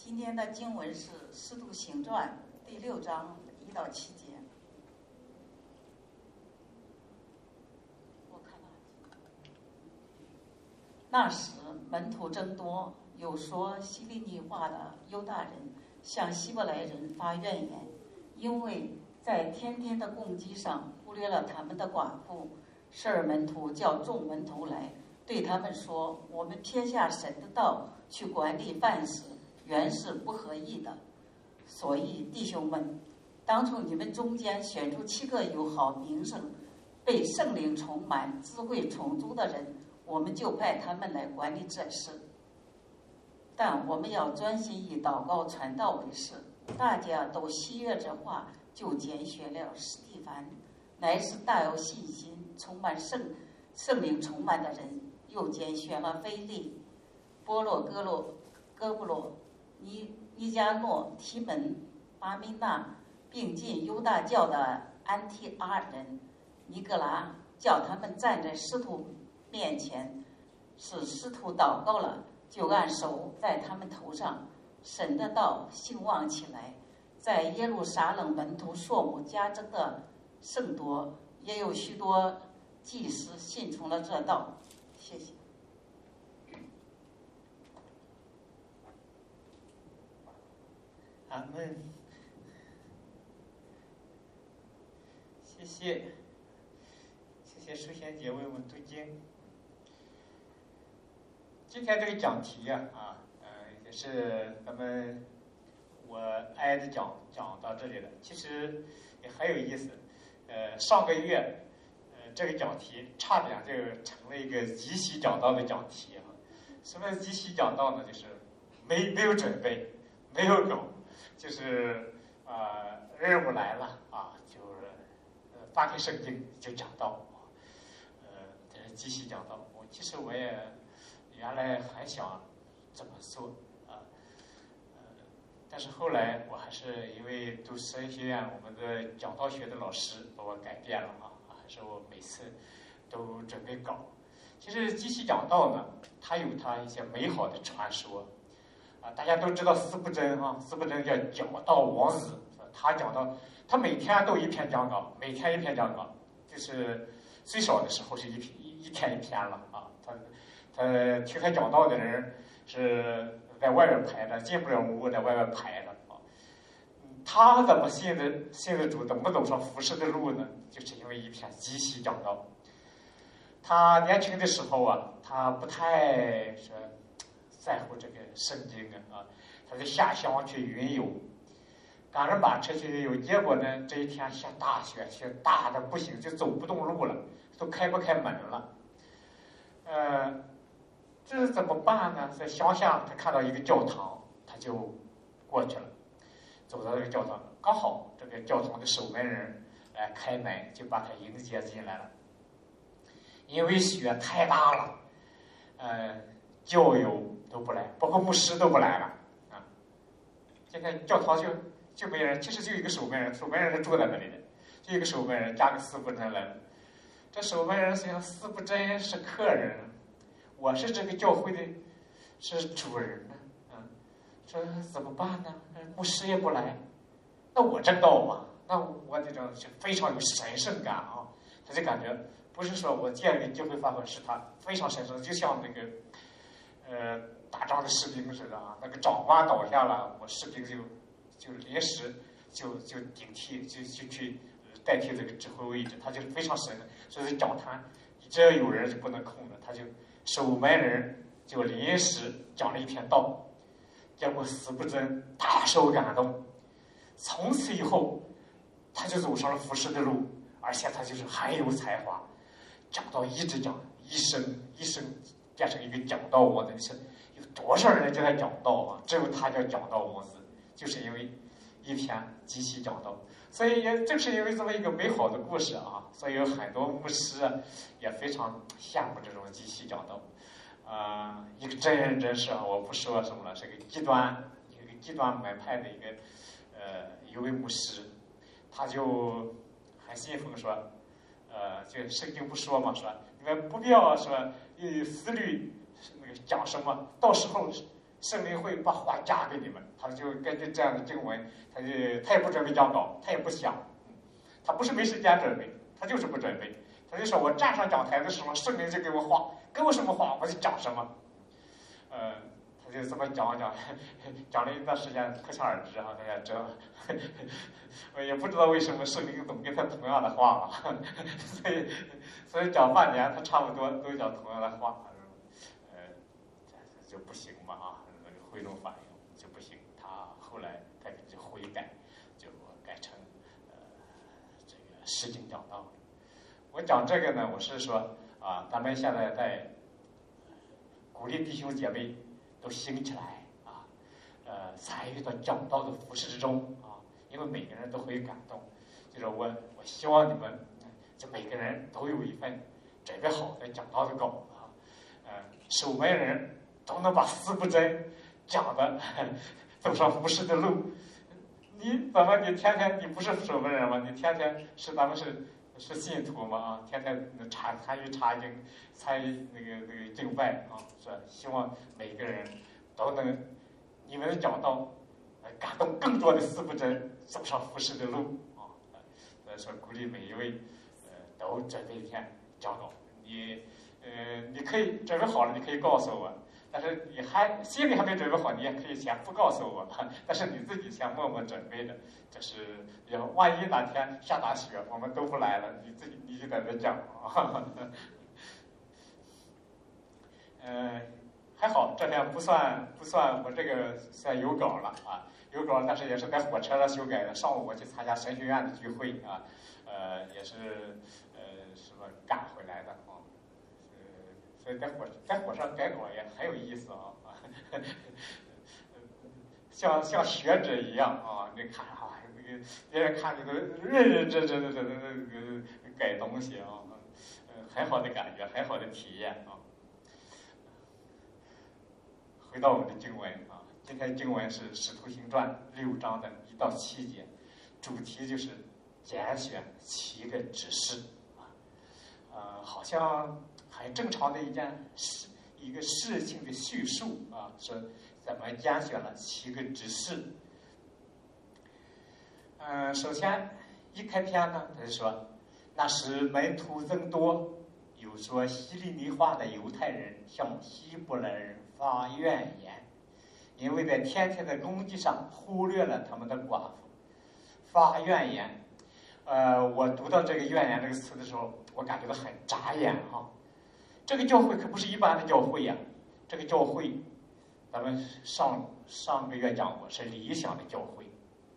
今天的经文是《使徒行传》第6章1到7节。我看到那时门徒增多，有说希利尼话的犹大人向希伯来人发怨言，因为在天天的供给上忽略了他们的寡妇。十二门徒叫众门徒来，对他们说：我们撇下神的道去管理万事，原是不合意的。所以弟兄们，当从你们中间选出7个有好名声、被圣灵充满、智慧充足的人，我们就派他们来管理这事。但我们要专心以祷告传道为事。大家都喜悦这话，就拣选了史蒂凡，乃是大有信心、充满圣灵充满的人，又拣选了腓利、波洛哥布罗、尼加诺、提门、巴米纳，并进犹大教的安提阿人尼格拉，叫他们站在使徒面前，使使徒祷告了，就按手在他们头上。神的道兴旺起来，在耶路撒冷门徒数目加增的甚多，也有许多祭司信从了这道。谢谢。 阿门。谢谢淑贤姐为我们读经。今天这个讲题也是我挨着讲到这里了。其实也很有意思。上个月这个讲题差点就成了一个即席讲道的讲题啊。什么即席讲道呢？就是没有准备，没有稿，就是任务来了就是发开圣经就讲道。这是即席讲道。其实我也原来还想这么做但是后来我还是因为读神学院我们的讲道学的老师把我改变了还是我每次都准备稿。其实即席讲道呢，它有它一些美好的传说大家都知道司布真司布真叫讲道王子，他讲到他每天都一篇讲稿，每天一篇讲稿，就是最少的时候是一天一篇了他听他讲道的人是在外边排的，进不了屋，在外边排的他怎么信的主，怎么走上服侍的路呢？就是因为一篇即席讲道。他年轻的时候他不太在乎这个圣经他在下乡去云游，赶着马车去云游，结果呢这一天下大雪，雪大的不行，就走不动路了，都开不开门了。这怎么办呢？在乡下他看到一个教堂，他就过去了，走到这个教堂，刚好这个教堂的守门人来开门，就把他迎接进来了。因为雪太大了教友都不来，包括牧师都不来了现在教堂就没人，其实就一个守门人，守门人是住在那里的，就一个守门人加个司布真来了。这守门人想司布真是客人，我是这个教会的是主人这怎么办呢？牧师也不来，那我正道吧，那我这种是非常有神圣感他就感觉不是说我建立教会发挥，是他非常神圣，就像那个打仗的士兵似的那个长官倒下了，我士兵就临时就顶替，就去代替这个指挥位置，他就非常神圣。所以讲坛只要有人是不能空的，他就守门人就临时讲了一篇道，结果司布真大受感动，从此以后他就走上了服侍的路，而且他就是很有才华，讲道一直讲，一生变成一个讲道王子。你说有多少人叫他讲道只有他叫讲道王子，就是因为一篇即席讲道。所以也正是因为这么一个美好的故事所以有很多牧师也非常羡慕这种即席讲道一个真人真事我不说什么了，是一个极端门派的一位牧师，他就很信奉说就圣经不说嘛，说你们不必要说思虑那个讲什么，到时候圣灵会把话加给你们。他就根据这样的经文，他也不准备讲稿，他也不想，他不是没时间准备，他就是不准备。他就说我站上讲台的时候，圣灵就给我话，给我什么话我就讲什么。他就这么讲了一段时间，可想而知啊，大家知道。我也不知道为什么圣灵总跟他同样的话啊，所以讲半年他差不多都讲同样的话，就不行嘛啊，那个会众反应就不行。他后来他就悔改，就改成这个实经讲道。我讲这个呢，我是说啊，咱们现在在鼓励弟兄姐妹都兴起来啊，参与到讲道的服事之中啊，因为每个人都会感动。就是我希望你们就每个人都有一份准备好的讲道的稿啊，守门人都能把四不真讲的走上服事的路。你怎么你天天你不是守门人吗？你天天是咱们是信徒嘛啊，天天参与查经，参与那个敬拜啊，是希望每个人都能你们的讲道感动更多的四不真走上服事的路啊。所以说鼓励每一位都准备一篇讲道。你可以准备好了，你可以告诉我。但是你心里还没准备好，你也可以先不告诉我，但是你自己先默默准备着。就是万一哪天下大雪，我们都不来了，你就在这讲啊。还好这天不算我这个算有稿了啊，有稿，但是也是在火车上修改的。上午我去参加神学院的聚会啊，也是什么赶回来的啊。所以在火上改稿也很有意思啊，像学者一样啊，你看啊，那个别人看你都认真的改东西啊，很好的感觉，很好的体验啊。回到我们的经文啊，今天经文是《使徒行传》6章的1到7节，主题就是拣选7个执事啊，好像很正常的一个事情的叙述啊，说怎么拣选了7个执事。首先一开篇呢，他就说那时门徒增多，有说希利尼话的犹太人向希伯来人发怨言，因为在天天的供给上忽略了他们的寡妇。发怨言，我读到这个怨言这个词的时候，我感觉到很扎眼哈。这个教会可不是一般的教会呀，这个教会，咱们上个月讲过，是理想的教会，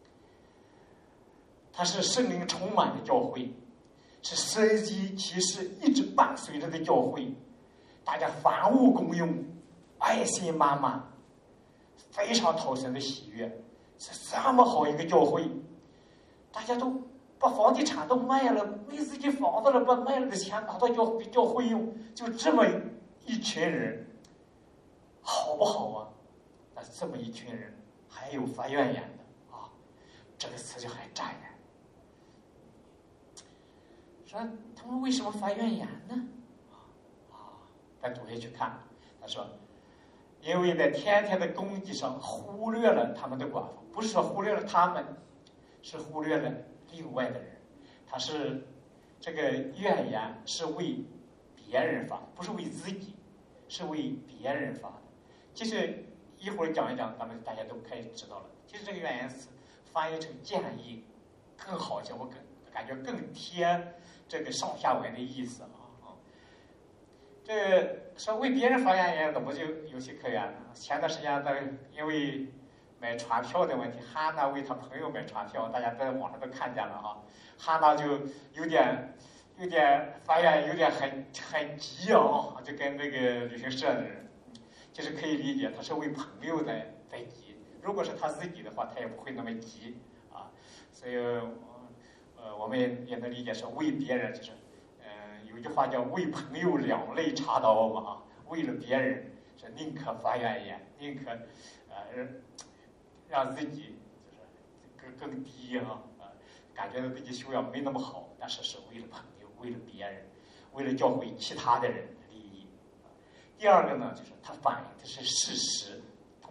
它是圣灵充满的教会，是神迹奇事一直伴随着的教会，大家凡物公用，爱心满满，非常讨神的喜悦，是这么好一个教会，大家都把房地产都卖了，没自己房子了，把卖了的钱拿到教会用，就这么一群人，好不好啊？那这么一群人还有发怨言的啊，这个词就很扎眼。说他们为什么发怨言呢？再读下去看，他说，因为在天天的供给上忽略了他们的寡妇，不是说忽略了他们，是忽略了另外的人。他是这个怨言是为别人发的，不是为自己，是为别人发的。其实一会儿讲一讲，咱们大家都可以知道了。其实这个怨言词翻译成建议更好一些，我感觉更贴这个上下文的意思啊。这说为别人发怨言，怎么就有情可原呢？前段时间因为买船票的问题，哈娜为她朋友买船票，大家在网上都看见了啊。哈娜就有点发怨，有点很急啊，就跟这个旅行社的人，就是可以理解，他是为朋友在急。如果是他自己的话，他也不会那么急啊。所以，我们也能理解说为别人就是。有句话叫“为朋友两肋插刀”嘛啊，为了别人是宁可发怨言，宁可让自己就是更低啊，感觉到自己修养没那么好，但是是为了朋友，为了别人，为了教会其他的人的利益。第二个呢，就是它反映的是事实，从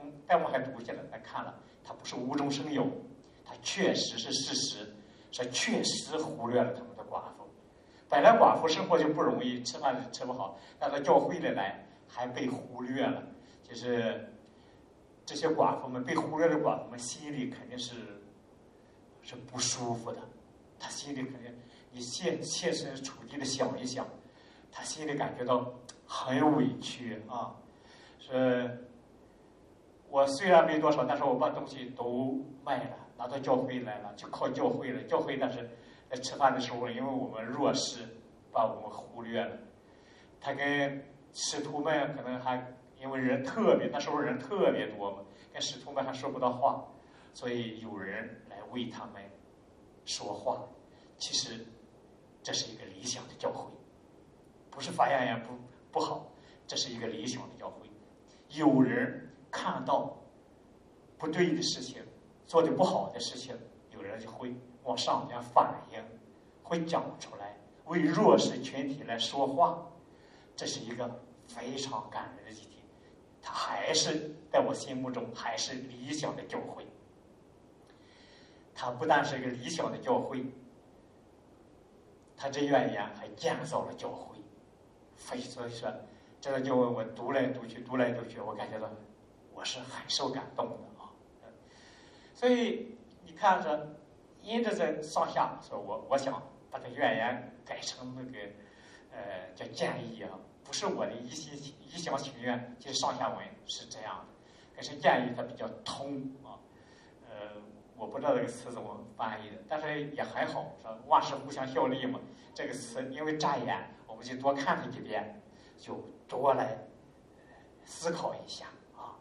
带我还读下来，看了，它不是无中生有，它确实是事实，是确实忽略了他们的寡妇。本来寡妇生活就不容易，吃饭吃不好，但到教会里来还被忽略了，就是这些寡妇们被忽略的寡妇们心里肯定是不舒服的，他心里肯定，你切身处地的想一想，他心里感觉到很委屈啊。是，我虽然没多少，但是我把东西都卖了，拿到教会来了，就靠教会了。教会那是在吃饭的时候，因为我们弱势，把我们忽略了。他跟使徒们可能还因为人特别，那时候人特别多嘛，跟使徒们还说不到话，所以有人来为他们说话。其实这是一个理想的教会，不是发扬言不好，这是一个理想的教会。有人看到不对的事情，做的不好的事情，有人就会往上边反映，会讲出来，为弱势群体来说话，这是一个非常感人的集体。它还是在我心目中还是理想的教会。它不但是一个理想的教会，他这怨言还建造了教会。所以说这个就我读来读去，我感觉到我是很受感动的啊。所以你看着，因着这上下说，我想把这怨言改成那个叫建议啊，不是我的一厢情愿，其实上下文是这样的，可是建议它比较通啊。我不知道这个词怎么翻译的，但是也还好，说万事互相效力嘛。这个词因为乍眼，我们就多看它几遍，就多来思考一下啊。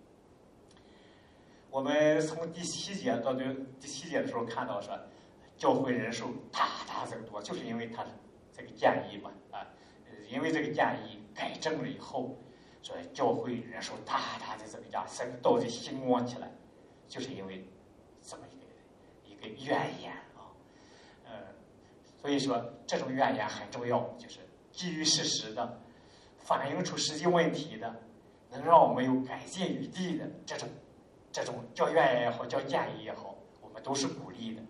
我们从第7节到第7节的时候看到说，教会人数大大增多，就是因为他这个建议嘛啊，因为这个建议改正了以后，说教会人数大大的增加，这个道理兴旺起来，就是因为这么一个怨言啊。所以说这种怨言很重要，就是基于事实的，反映出实际问题的，能让我们有改进余地的这种叫怨言也好，叫建议也好，我们都是鼓励的。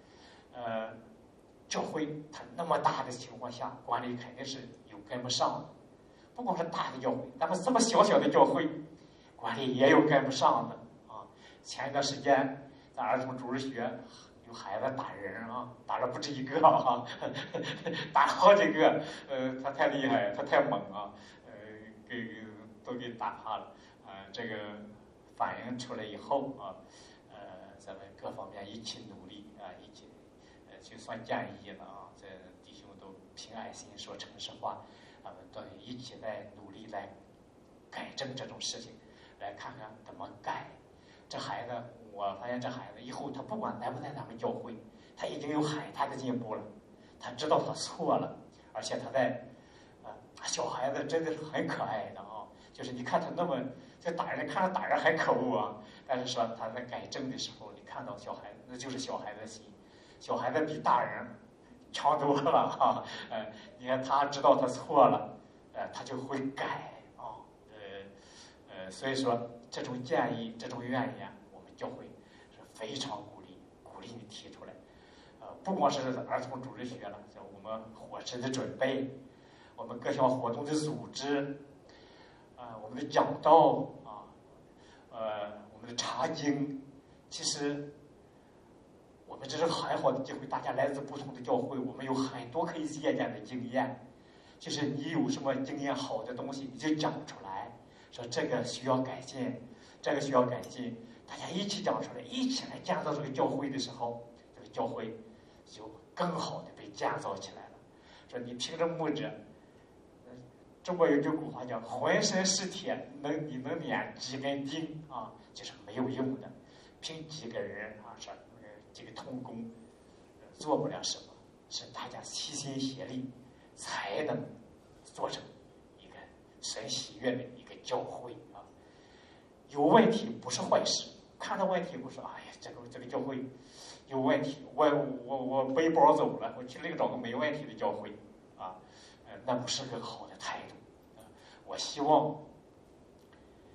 教会它那么大的情况下，管理肯定是有跟不上的。不光是大的教会，咱们这么小小的教会，管理也有跟不上的啊。前一段时间在儿童主日学有孩子打人啊，打了不止一个啊，打了好几个。他太厉害，他太猛啊，都给打怕了。这个反映出来以后啊，咱们各方面一起努力啊，一起就算建议了啊，这弟兄都凭爱心说诚实话，都一起来努力来改正这种事情，来看看怎么改。这孩子，我发现这孩子以后他不管来不来咱们教会，他已经有很大的进步了。他知道他错了，而且他在小孩子真的是很可爱的啊，就是你看他那么这打人，看着打人还可恶啊，但是说他在改正的时候，你看到小孩子那就是小孩子的心，小孩子比大人强多了哈。你看他知道他错了，他就会改啊。所以说这种建议、这种怨言，我们教会是非常鼓励你提出来。不光是儿童主日学了，像我们伙食的准备，我们各项活动的组织，我们的讲道啊，我们的查经，其实我们这是很好的机会，大家来自不同的教会，我们有很多可以借鉴的经验。就是你有什么经验好的东西，你就讲出来，说这个需要改进，这个需要改进，大家一起讲出来，一起来建造这个教会的时候，这个教会就更好的被建造起来了。说你凭着牧者，中国有句古话叫“浑身是铁，你能捻几根钉啊”，就是没有用的。凭几个人啊，说几个同工，做不了什么，是大家齐心协力，才能做成一个神喜悦的一个教会啊。有问题不是坏事，看到问题不说，哎呀，这个教会有问题，我背包走了，我去另找个没问题的教会啊，那不是个好的态度。我希望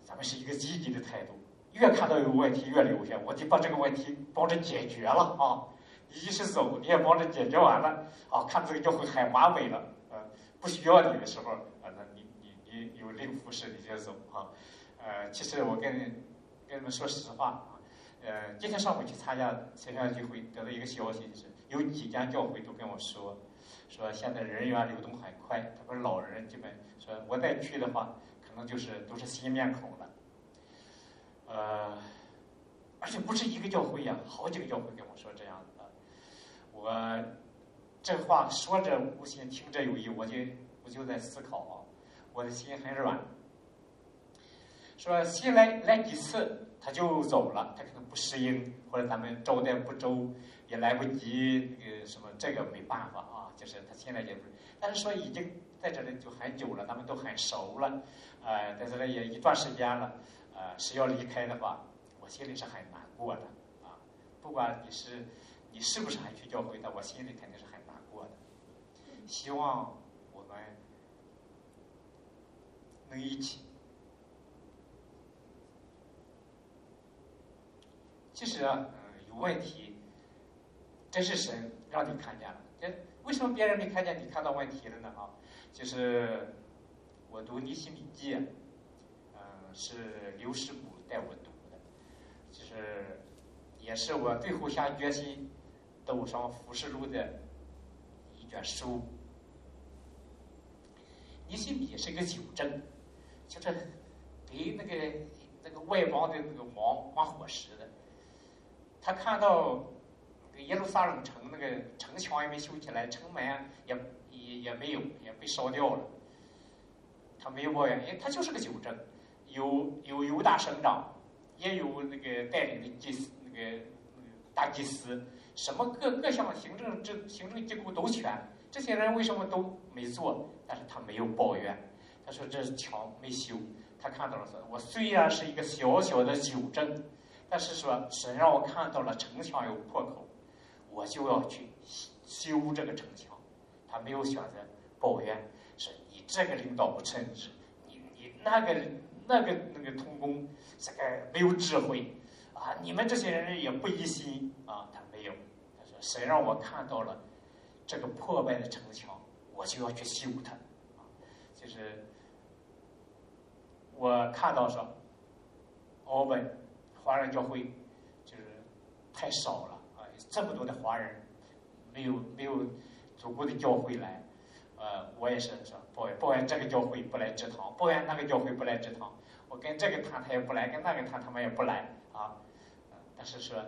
咱们是一个积极的态度，越看到有问题越留下，我就把这个问题帮着解决了啊。你一时走，你也帮着解决完了啊，看这个教会很完美了，不需要你的时候，那你有另服侍你就走啊。其实我跟你们说实话啊，今天上午去参加线上聚会，得到一个消息，就是有几家教会都跟我说现在人员流动很快，他说老人基本说我再去的话，可能都是新面孔了，而且不是一个教会呀，好几个教会跟我说这样的。我这话说着无心，听着有意，我就在思考啊，我的心很软。说新来几次他就走了，他可能不适应，或者咱们招待不周，也来不及那个什么，这个没办法啊。就是他现在也不是，但是说已经在这里就很久了，咱们都很熟了，在这里也一段时间了，是要离开的话，我心里是很难过的啊。不管你是不是还去教会的，我心里肯定是很难过的。希望我们能一起。其实有问题，真是神让你看见了。为什么别人没看见，你看到问题了呢？啊，就是我读尼希米记，是刘师母带我读的，就是也是我最后下决心走上服侍路的一卷书。尼希米是一个酒政，就是给那个外邦的那个王放火石的。他看到耶路撒冷城那个城墙也没修起来，城门也没有，也被烧掉了。他没有抱怨，因为他就是个酒政，有犹大省长，也有那个带领的祭司，那个大祭司，什么各项行政机构都全。这些人为什么都没做？但是他没有抱怨。他说这墙没修，他看到了说，我虽然是一个小小的酒政，但是说神让我看到了城墙有破口，我就要去修这个城墙。他没有选择抱怨，是你这个领导不称职，你那个同工这个没有智慧啊，你们这些人也不一心啊。他没有，他说神让我看到了这个破败的城墙，我就要去修它啊。就是我看到说澳门华人教会就是太少了啊，这么多的华人没有足够的教会来，我也是说抱怨这个教会不来职堂，抱怨那个教会不来职堂，我跟这个谈他也不来，跟那个谈他们也不来啊。但是说，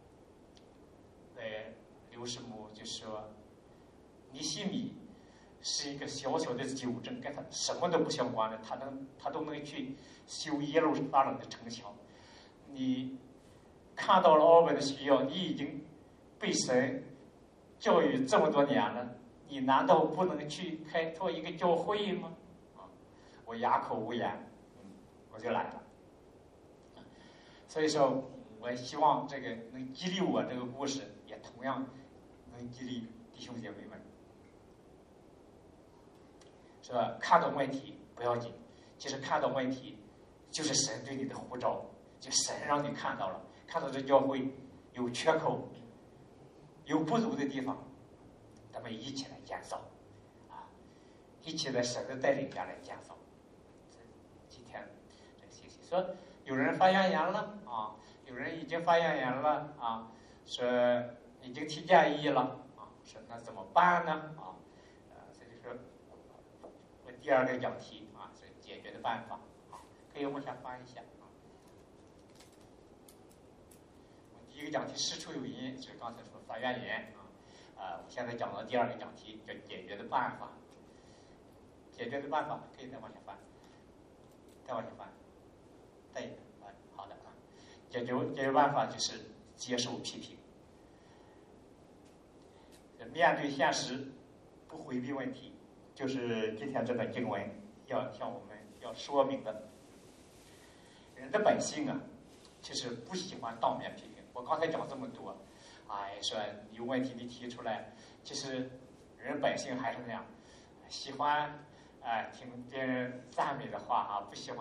刘师母就说，尼希米是一个小小的酒政，跟他什么都不相关的，他都能去修耶路撒冷的城墙。你看到了澳门的需要，你已经被神教育这么多年了，你难道不能去开拓一个教会吗？啊，我哑口无言，我就来了。所以说，我希望这个能激励我，这个故事也同样能激励弟兄姐妹们，是吧？看到问题不要紧，其实看到问题就是神对你的呼召，就神让你看到了，看到这教会有缺口，有不足的地方，咱们一起来建造，啊，一起在神的带领下来建造。今天这个信息说，有人发怨言了啊，有人已经发怨言了啊，说已经提建议了啊，说那怎么办呢？啊，所以说我第二个讲题啊是解决的办法啊，可以往下翻一下啊。第一个讲题事出有因，是刚才说发怨言啊，我现在讲到第二个讲题叫解决的办法。解决的办法可以再往下翻，再往下翻，再一个好的啊。解决办法就是接受批评，面对现实，不回避问题，就是今天这段经文要向我们要说明的。人的本性啊，其实不喜欢当面批评。我刚才讲这么多，说有问题你提出来，其实人本性还是那样，喜欢听别人赞美的话啊，不喜欢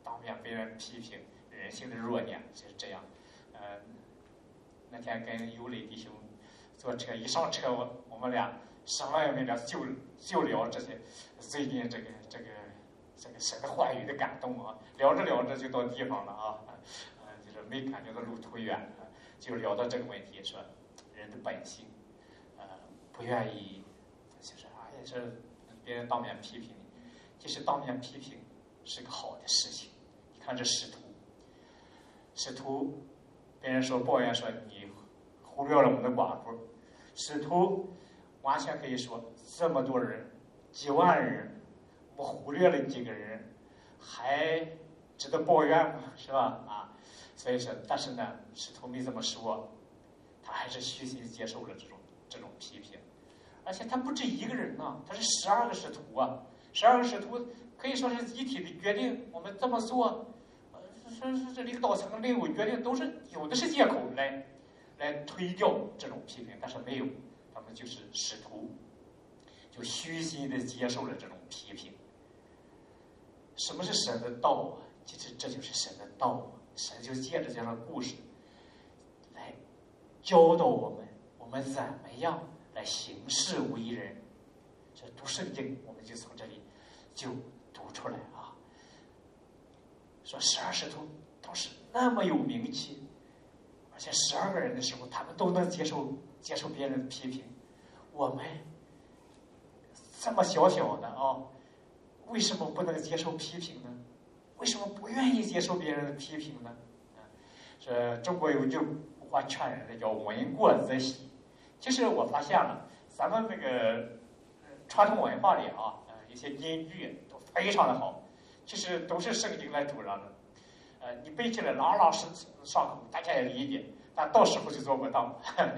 当面被人批评人性的弱点，就是这样。那天跟尤磊弟兄坐车，一上车我们俩什么也没聊，就聊这些最近这个神的话语的感动啊，聊着聊着就到地方了啊，就是没感觉到路途远，就聊到这个问题，说人的本性，不愿意，就是也是别人当面批评你，其实当面批评是个好的事情。你看这使徒，别人说抱怨说你忽略了我们的寡妇，使徒完全可以说这么多人，几万人，我忽略了几个人，还值得抱怨吗？是吧？所以说，但是呢，使徒没这么说，他还是虚心接受了这种批评，而且他不止一个人呢，他是12个使徒啊，12个使徒可以说是集体的决定，我们这么做，是领导层内部决定，都是有的是借口来推掉这种批评，但是没有，他们就是使徒，就虚心的接受了这种批评。什么是神的道啊？其实这就是神的道啊！神就借着这样的故事来教导我们怎么样来行事为人。这读圣经，我们就从这里就读出来啊。说12使徒当时那么有名气，而且12个人的时候，他们都能接受别人的批评。我们这么小小的为什么不能接受批评呢？为什么不愿意接受别人的批评呢？中国有句古话劝人的叫“闻过则喜”。其实我发现了，咱们这个传统文化里一些金句都非常的好，其实都是圣经来主张的。你背起来朗朗上口，大家也理解，但到时候就做不到，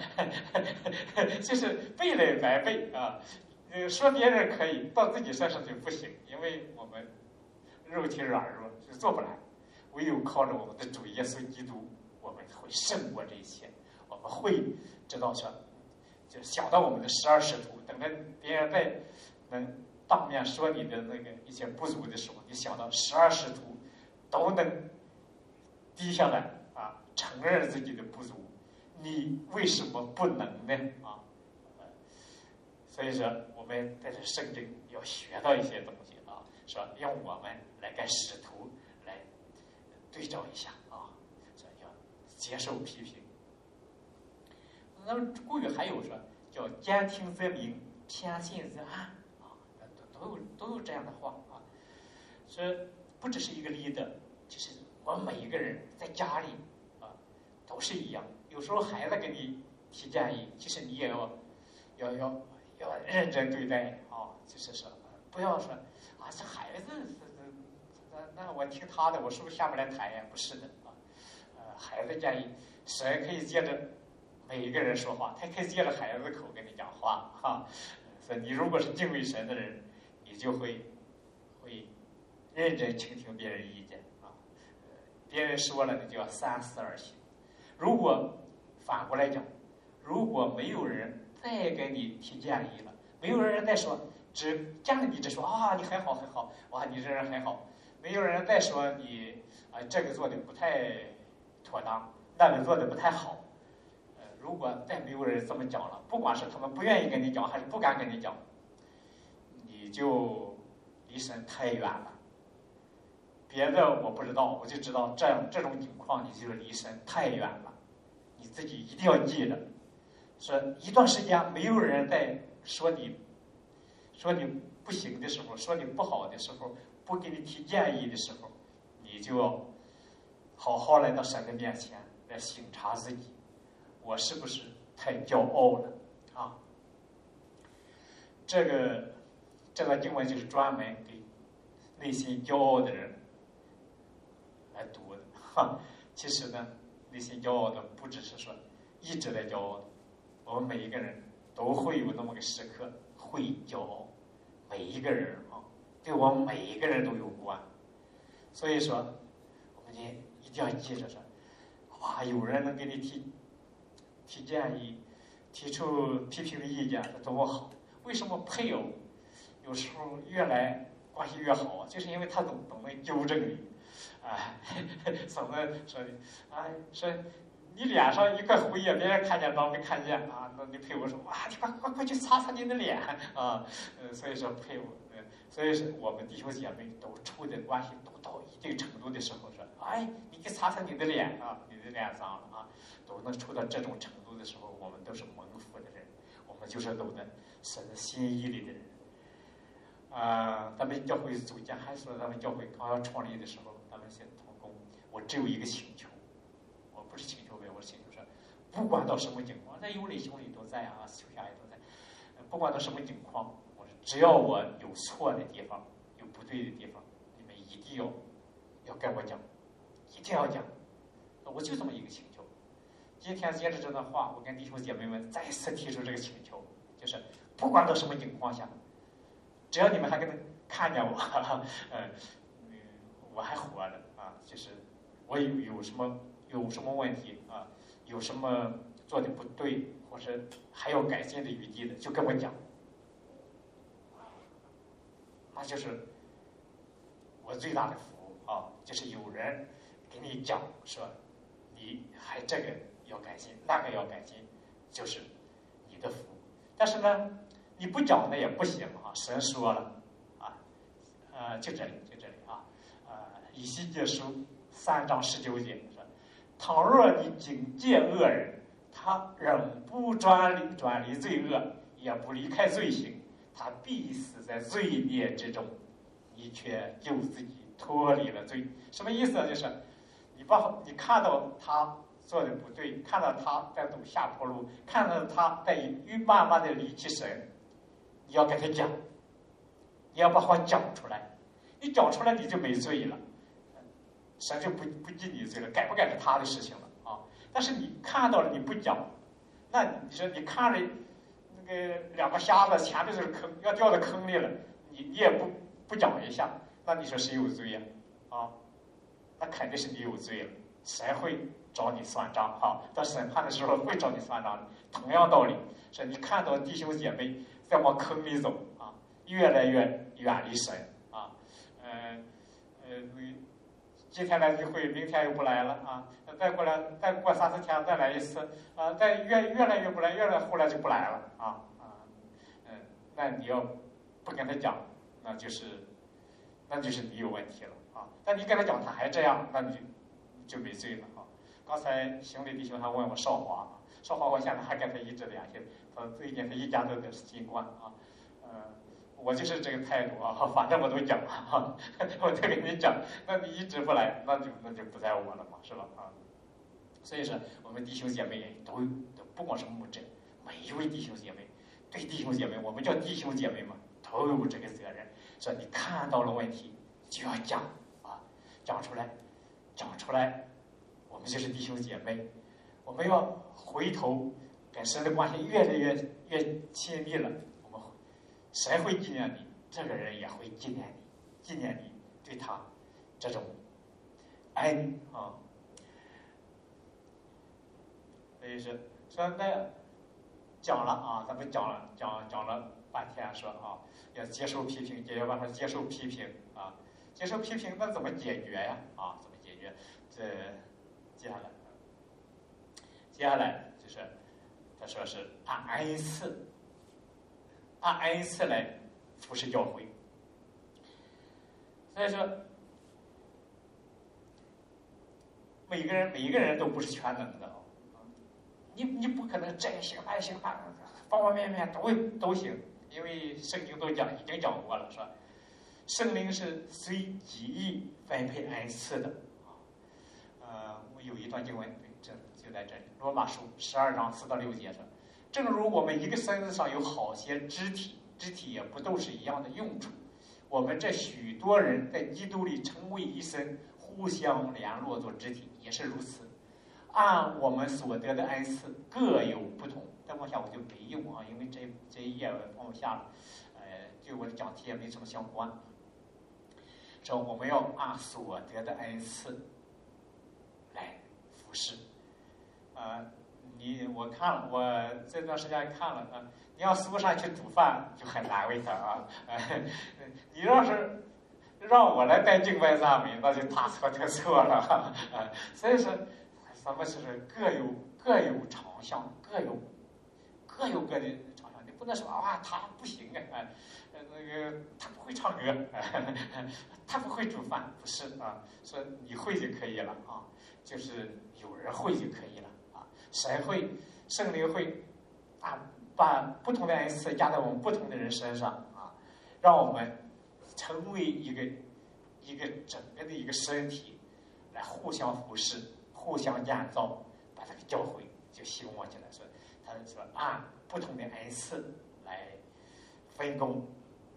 就是背了白背啊。说别人可以，到自己身上就不行，因为我们肉体软弱是做不来，唯有靠着我们的主耶稣基督，我们会胜过这一切。我们会知道说，就想到我们的12使徒，等着别人在能当面说你的那个一些不足的时候，你想到12使徒都能低下来承认自己的不足，你为什么不能呢？所以说，我们在这圣经要学到一些东西说用我们来跟使徒来对照一下说要接受批评。那么古语还有说叫“兼听则明，偏信则暗”都有这样的话说不只是一个 leader， 其实我们每一个人在家里都是一样。有时候孩子给你提建议，其实你也要认真对待就是说不要说这孩子那我听他的，我是不是下不来台呀？不是的孩子建议，神可以借着每一个人说话，他可以借着孩子的口跟你讲话所以你如果是敬畏神的人，你就会认真倾听别人意见别人说了，你就要3思而行。如果反过来讲，如果没有人再给你提建议了，没有人再说，只见了你只说你很好很好，你这人很好，没有人再说你这个做的不太妥当，那个做的不太好。如果再没有人这么讲了，不管是他们不愿意跟你讲，还是不敢跟你讲，你就离神太远了。别的我不知道，我就知道这种情况，你就离神太远了。你自己一定要记着，说一段时间没有人在说你不行的时候，说你不好的时候，不给你提建议的时候，你就要好好来到神的面前来省察自己，我是不是太骄傲了这个经文就是专门给内心骄傲的人来读的其实呢，内心骄傲的不只是说一直在骄傲，我们每一个人都会有那么个时刻会骄傲，每一个人对我们每一个人都有关。所以说我们也一定要记着说有人能给你提建议，提出批评的意见，这多么好。为什么配偶有时候越来关系越好就是因为他懂得纠正你啊，孙子说的，啊，说你脸上一块胡叶，别人看见当没看见啊？那你配偶说，哇，你快去擦擦你的脸啊！所以说配偶，所以说我们弟兄姐妹都处的关系都到一定程度的时候，说，哎，你去擦擦你的脸啊，你的脸脏了啊，都能处到这种程度的时候，我们都是蒙福的人，我们就是走的神心意里的人。咱们教会组建，还说咱们教会刚要创立的时候，咱们先同工，我只有一个请求，我不是请求别，我是请求说，不管到什么情况，那有类兄弟都在啊，秋夏也都在，不管到什么情况，我说只要我有错的地方，有不对的地方，你们一定要跟我讲，一定要讲，我就这么一个请求。今天接着这段话，我跟弟兄姐妹们再次提出这个请求，就是不管到什么情况下。只要你们还能看见我，我还活着啊，就是我有什么问题啊，有什么做的不对，或是还要改进的余地的，就跟我讲，那就是我最大的福啊，就是有人给你讲说，你还这个要改进，那个要改进，就是你的福。但是呢，你不讲那也不行啊，神说了啊，就这里啊，以西结书3章19节说，倘若你警戒恶人，他仍不转离罪恶，也不离开罪行，他必死在罪孽之中，你却救自己脱离了罪。什么意思呢？就是你看到他做的不对，看到他在走下坡路，看到他在慢慢的离弃神，你要跟他讲，你要把话讲出来，你讲出来你就没罪了，神就不记你罪了，改不改是他的事情了啊。但是你看到了你不讲，那你说你看着那个2个瞎子前面就是坑，要掉到坑里了，你也不讲一下，那你说谁有罪呀？啊，那肯定是你有罪了，神会找你算账哈，到审判的时候会找你算账的。同样道理，是你看到弟兄姐妹在往坑里走啊，越来越远离神啊，今天来聚会，明天又不来了啊，再过3-4天再来一次啊，再越来越不来，后来就不来了啊，那你要不跟他讲，那就是你有问题了啊。但你跟他讲他还这样，那你就没罪了啊。刚才兄弟弟兄还问我少华，我现在还跟他一直联系，他最近他一家都得新冠啊，我就是这个态度啊，反正我都讲啊，我都跟你讲，那你一直不来，那就不在我了嘛，是吧啊？所以说，我们弟兄姐妹都不光是牧者，每一位弟兄姐妹，对弟兄姐妹，我们叫弟兄姐妹嘛，都有这个责任。说你看到了问题就要讲啊，讲出来，我们就是弟兄姐妹，我们要回头跟神的关系越来越亲密了。神会纪念你，这个人也会纪念你对他这种爱你啊。所以说那讲了啊，咱们讲了半天，说啊要接受批评，解决办法接受批评啊，接受批评那怎么解决呀？啊，怎么解决？这接下来就是他说是按恩赐来服侍教会。所以说，每一个人都不是全能的，你不可能这也行那也行，方方面面都行，因为圣经已经讲过了，是吧？圣灵是随己意分配恩赐的。我有一段经文，就在这里，罗马书12章4到6节说。正如我们一个身子上有好些肢体也不都是一样的用处。我们这许多人在基督里成为一身，互相联络做肢体，也是如此。按我们所得的恩赐各有不同。再往下我就没用啊，因为这一页放不下了，对我的讲题也没什么相关。说我们要按所得的恩赐来服侍，我看了，我这段时间看了啊，你要苏珊去煮饭就很难为他啊，你要是让我来带敬拜赞美，那就大错特错了。所以说，咱们是各有长项，各有各的长项。你不能说啊，他不行啊，那个他不会唱歌，他不会煮饭，不是啊，说你会就可以了啊，就是有人会就可以了啊。神会，圣灵会啊，把不同的恩赐加在我们不同的人身上啊，让我们成为一个整个的一个身体，来互相服侍、互相建造，把这个教会就兴旺起来。说他说按不同的恩赐来分工，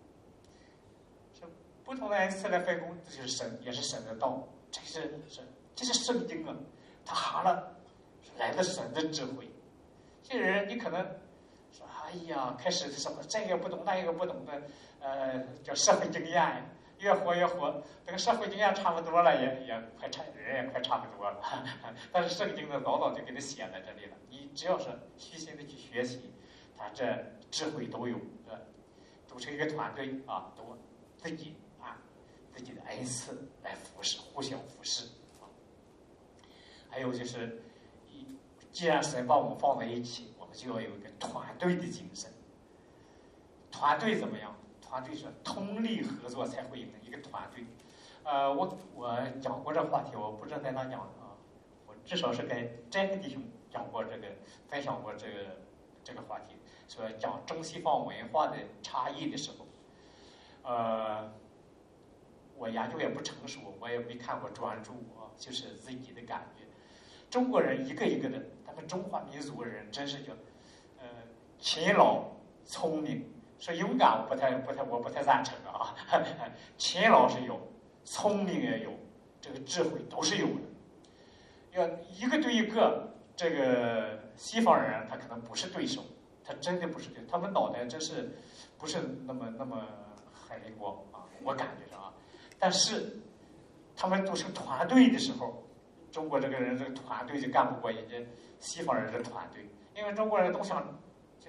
不同的恩赐来分工，这就是神，也是神的道。这是圣经啊，它含了来自神的智慧。这人你可能说，哎呀，开始什么这个不懂那个不懂的，叫社会经验，越活，这个社会经验差不多了，人也快差不多了。但是圣经呢，早就给他写在这里了。你只要是虚心的去学习，他这智慧都有，组成一个团队啊，都自己的恩赐来服侍，互相服侍啊。还有就是，既然神把我们放在一起，我们就要有一个团队的精神。团队怎么样？团队是通力合作才会有一个团队。我讲过这话题，我不知道在哪讲啊，我至少是跟真的弟兄讲过分享过这个话题，说讲中西方文化的差异的时候，我研究也不成熟，我也没看过专著啊，就是自己的感觉。中国人一个一个的，咱们中华民族人真是叫，勤劳、聪明。说勇敢，我不太赞成啊。勤劳是有，聪明也有，这个智慧都是有的。要一个对一个，这个西方人他可能不是对手，他真的不是对手，他们脑袋真是不是那么很灵光啊，我感觉上啊。但是他们组成团队的时候，中国这个人这个团队就干不过人家西方人的团队，因为中国人都想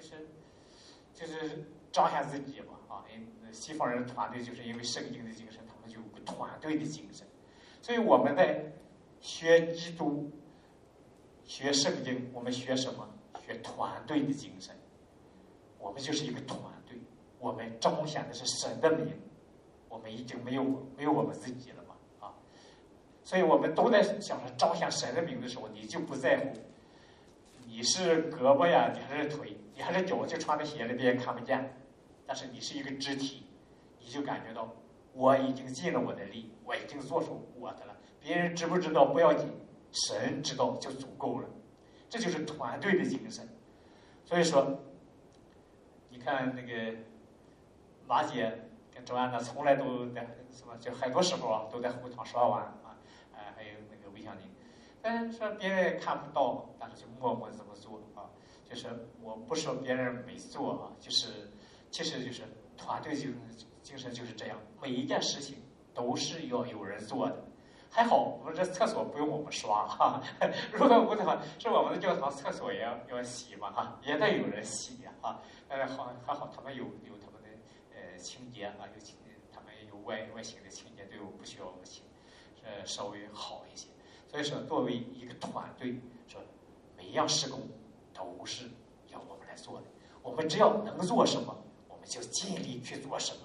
就是彰显自己嘛啊！西方人的团队就是因为圣经的精神，他们就有个团队的精神。所以我们在学基督、学圣经，我们学什么？学团队的精神。我们就是一个团队，我们彰显的是神的名，我们已经没有我们自己了嘛啊！所以我们都在想着彰显神的名的时候，你就不在乎你是胳膊呀，你还是腿，你还是脚，就穿着鞋的，别人看不见。但是你是一个肢体，你就感觉到我已经尽了我的力，我已经做出我的了。别人知不知道不要紧，神知道就足够了。这就是团队的精神。所以说，你看那个马姐跟周安娜从来都在什么，就很多时候啊都在后堂说完啊，还有那个魏香宁，但是说别人看不到，但是就默默这么做啊。就是我不说别人没做啊，其实就是团队精神就是这样，每一件事情都是要有人做的。还好我们这厕所不用我们刷哈，如果不的话，是我们的教堂厕所也要洗嘛哈，也得有人洗啊。还好他们有他们的清洁啊，他们有外形的清洁队伍，不需要我们清，稍微好一些。所以说，作为一个团队，说每一样施工都是要我们来做的。我们只要能做什么，我们就尽力去做什么。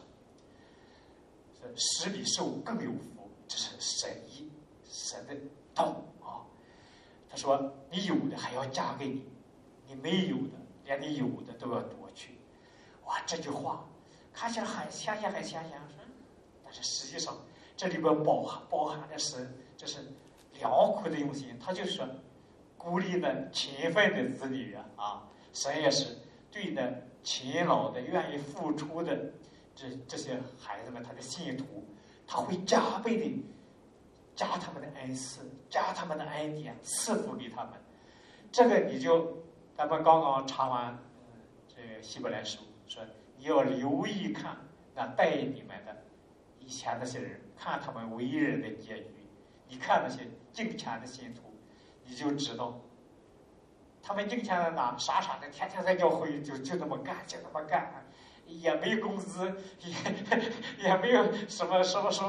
施比受更有福，这是神的道啊。他说：“你有的还要加给你，你没有的连你有的都要夺去。”哇，这句话看起来很浅显，但是实际上这里边包含的是这是良苦的用心。他就是说鼓励的勤奋的子女啊，神也是对的勤劳的、愿意付出的这些孩子们，他的信徒，他会加倍的加他们的恩赐，加他们的恩典，赐福给他们。这个咱们刚刚查完这个希伯来书，说你要留意看那带你们的以前那些人，看他们为人的结局。你看那些敬虔的信徒，你就知道他们敬虔的傻的，天天在教会就那么干， 也没有工资，也没有什么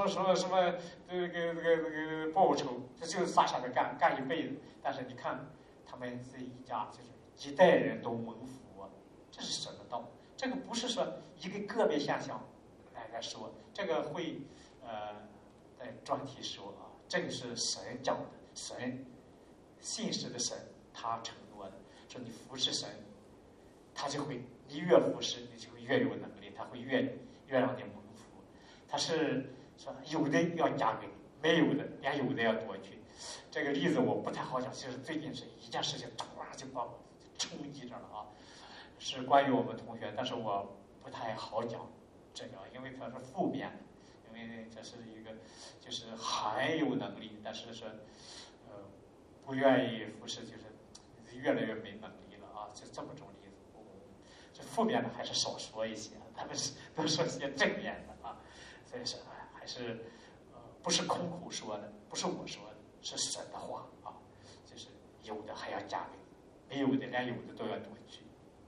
报酬，他就傻傻的干一辈子。但是你看他们这一家就是一代人都蒙福啊，这是什么道理？这个不是说一个个别现象来说，这个会在专题说啊，这个是神讲的，神信实的神他承诺的，说你服侍神，他就会，你越服侍你就会越有能力，他会越让你蒙福。他是说有的要加给你，没有的连有的要夺去。这个例子我不太好讲，其实最近是一件事情突然就把我冲击着了啊，是关于我们同学，但是我不太好讲这个，因为它是负面的，因为这是一个就是很有能力，但是说不愿意服侍，就是越来越没能力了啊，就这么种例子。这负面的还是少说一些，他们是多说些正面的啊，所以说还是不是空口说的，不是我说的，是神的话啊，就是有的还要加给，没有的连有的都要夺去。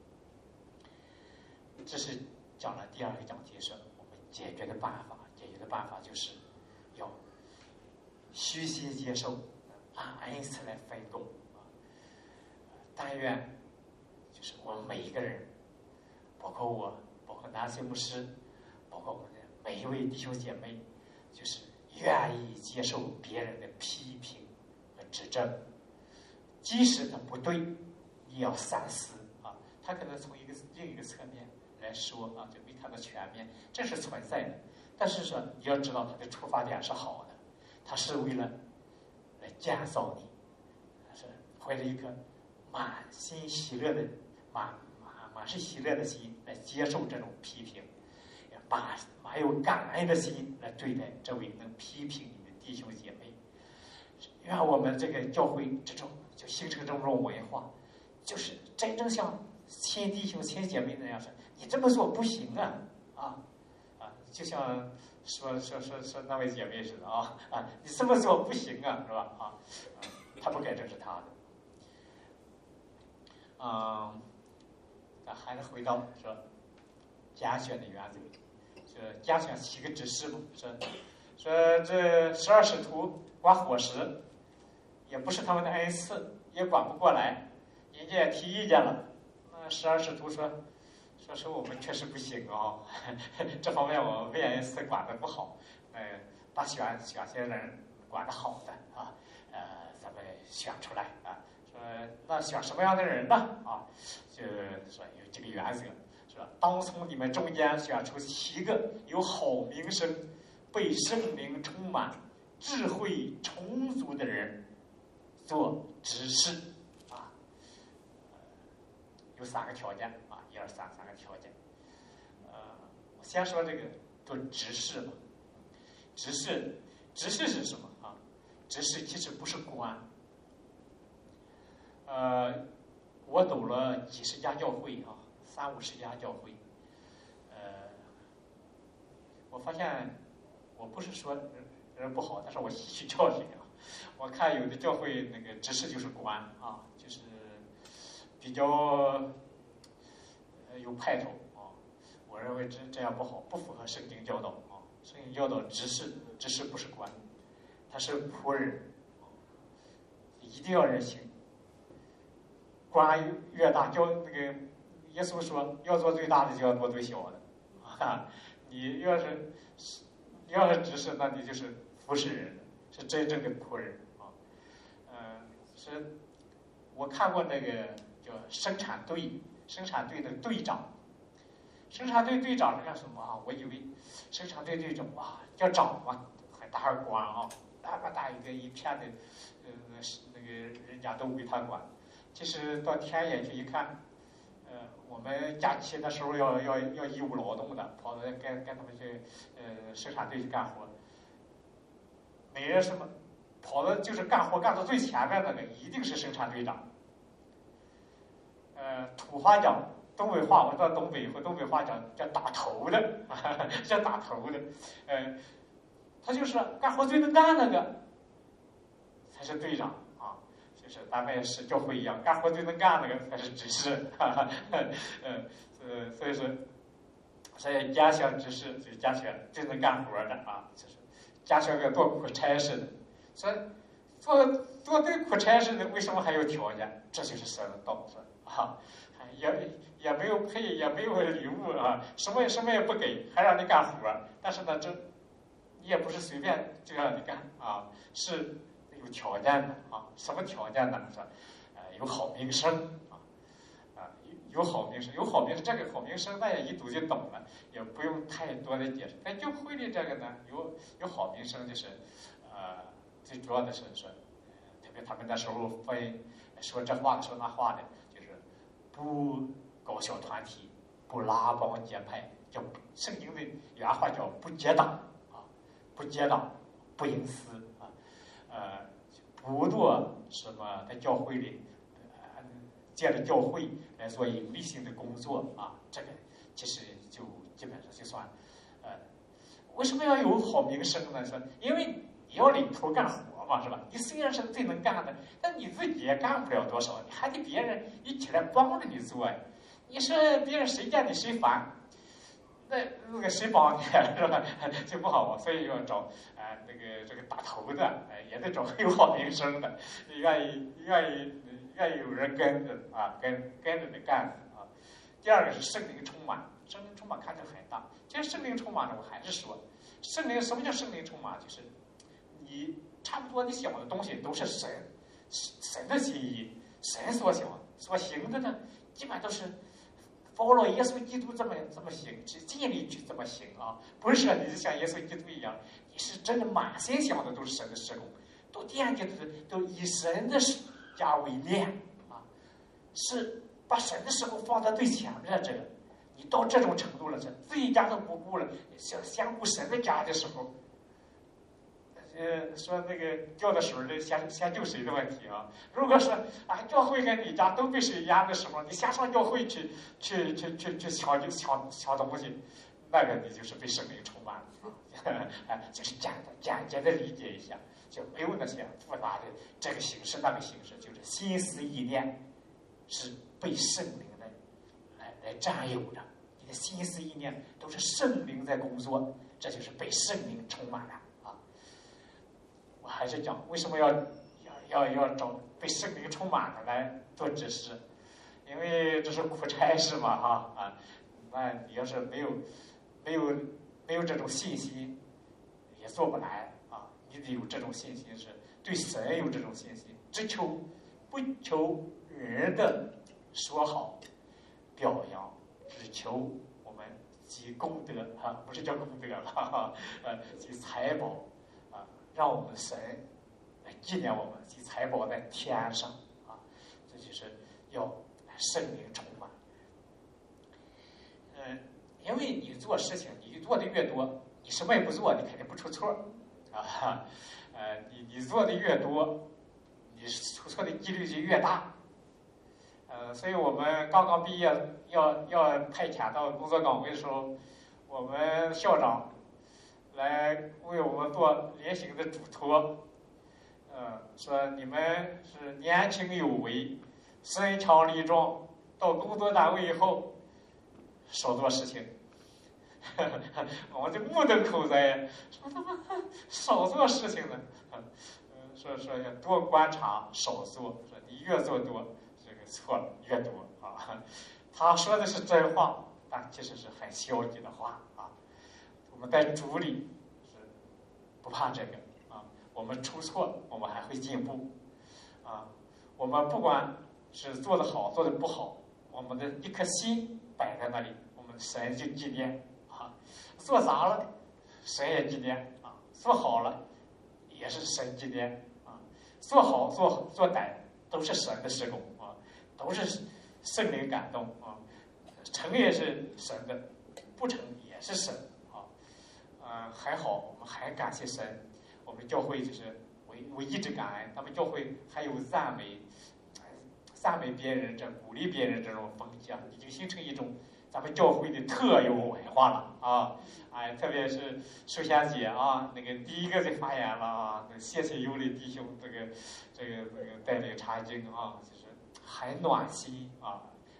这是讲了第二个讲题，说我们解决的办法。解决的办法就是要虚心接受，按恩赐来分工啊。但愿就是我们每一个人，包括我，包括南希牧师，包括我们的每一位弟兄姐妹，就是愿意接受别人的批评和指正，即使他不对，你要三思啊。他可能从另一个侧面来说啊，就没看到全面，这是存在的。但是说你要知道他的出发点是好的，他是为了来建造你，是怀着一颗满心喜乐的满是喜乐的心来接受这种批评，满有感恩的心来对待这位能批评你的弟兄姐妹。愿我们这个教会这种就形成这种文化，就是真正像亲弟兄亲姐妹那样说，你这么做不行啊，就像说那位姐妹似的啊，你这么做不行啊，是吧？他不该，这是他的。咱还是回到说拣选的原则，说拣选7个执事嘛，说这12使徒管伙食，也不是他们的恩赐，也管不过来，人家也提意见了。那12使徒说我们确实不行啊，这方面我们为恩赐管的不好，把选些人管得好的啊，咱们选出来啊。说那选什么样的人呢？啊，就说有几个原则，说当从你们中间选出7个有好名声、被圣灵充满、智慧充足的人做执事啊。有3个条件啊，1、2、3，3个条件。我先说这个做执事吧。执事是什么啊？执事其实不是官。我走了几十家教会啊，30-50家教会。我发现我不是说人不好，但是我吸取教训啊。我看有的教会那个执事就是官啊，就是比较有派头啊。我认为这样不好，不符合圣经教导啊。圣经教导执事不是官，他是仆人，一定要认清。官越大，那个耶稣说要做最大的就要做最小的啊。你要是执事，那你就是服侍人的，是真正的仆人啊。是我看过那个叫生产队的队长。生产队队长是干什么啊？我以为生产队队长哇叫长嘛，很大个官啊，那么大一片的，那个人家都归他管。其实到田野去一看，我们假期的时候要义务劳动的，跑到跟他们去生产队去干活。每人什么跑的就是干活干到最前面那个，一定是生产队长。土话讲，东北话我到东北以后，东北话讲叫打头的，叫打头的。他就是干活最能干那个，才是队长。就是咱们是教会一样，干活最能干那个才是执事，所以说所以家小知识，所以家小最能干活的啊，就是家小个做苦差事的。所以做对苦差事的，为什么还有条件？这就是神的道分啊，也没有配，也没有礼物啊，什么也不给，还让你干活。但是呢，你也不是随便就让你干啊，是有条件的啊。什么条件呢？是有好名声啊，有好名声，有好名声。这个好名声大家一读就懂了，也不用太多的解释。在教会里这个呢，有好名声，就是最主要的是说，特别他们那时候说这话的说那话的，就是不搞小团体，不拉帮结派，叫圣经的原话叫不结党啊，不结党，不营私啊，不做什么在教会里借着教会来做盈利性的工作啊，这个其实就基本上就算为什么要有好名声呢？说因为你要领头干活嘛，是吧？你虽然是最能干的，但你自己也干不了多少，你还得别人一起来帮着你做呀。你说别人谁见你谁烦，那个谁帮你是吧？就不好嘛。所以要找这个打头的，也得找有好名声的，愿意有人跟着啊，跟着的干啊。第二个是圣灵充满，圣灵充满看着很大。其实圣灵充满呢，我还是说，圣灵什么叫圣灵充满？就是你差不多你想的东西都是神的心意，神所想所行的呢，基本都是follow耶稣基督这么行，尽力去这么行啊。不是说你是像耶稣基督一样，你是真的满心想的都是神的施工，都惦记的都以神的家为念啊，是把神的施工放在最前面的这个。你到这种程度了，是自己家都不顾了，先顾神的家的时候，说那个掉到水里先救谁的问题啊？如果说教会跟你家都被水淹的时候，你先上教会去抢东西，那个你就是被圣灵充满了就是简洁的理解一下，就没有那些复杂的这个形式那个形式，就是心思意念是被圣灵来占有的。你的心思意念都是圣灵在工作，这就是被圣灵充满了啊！我还是讲为什么要找被圣灵充满的来做指示，因为这是苦差事嘛那你要是没有这种信心，也做不来啊！你得有这种信心，是对神有这种信心，不求人的说好表扬，只求我们积功德不是叫功德了积财宝让我们神来纪念我们，积财宝在天上这就是要圣灵充满。因为你做事情，你做的越多，你什么也不做，你肯定不出错你做的越多，你出错的几率就越大。所以我们刚刚毕业要派遣到工作岗位的时候，我们校长来为我们做例行的嘱托，说你们是年轻有为，身强力壮，到工作单位以后少做事情。我们就目瞪口呆，说他妈少做事情呢？说要多观察，少做，说你越做多，这个错越多他说的是真话，但其实是很消极的话我们在主里是不怕这个我们出错，我们还会进步我们不管是做得好，做得不好，我们的一颗心摆在那里，我们神就纪念做砸了，神也纪念做好了，也是神纪念做好做歹都是神的施工都是圣灵感动成也是神的，不成也是神还好，我们还感谢神。我们教会就是我一直感恩，他们教会还有赞美别人，鼓励别人这种风气已经形成一种咱们教会的特有文化了特别是寿仙姐那个第一个就发言了谢谢有理弟兄这个带领查经就是很暖心